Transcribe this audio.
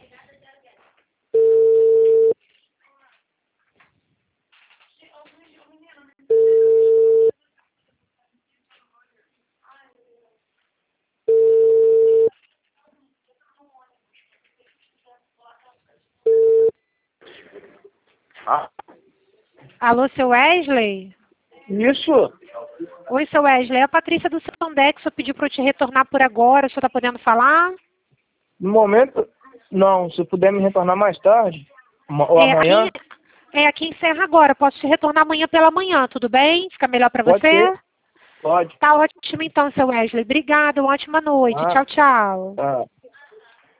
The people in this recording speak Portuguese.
Alô, seu Wesley? Isso. Oi, seu Wesley. É a Patrícia do Sandex. Eu pedi para eu te retornar por agora. O senhor está podendo falar? No momento, não. Se puder me retornar mais tarde, ou amanhã. Aqui encerra agora. Posso te retornar amanhã pela manhã, tudo bem? Fica melhor para você? Ser. Pode. Tá ótimo então, seu Wesley. Obrigada, uma ótima noite. Tchau, tchau. Tá.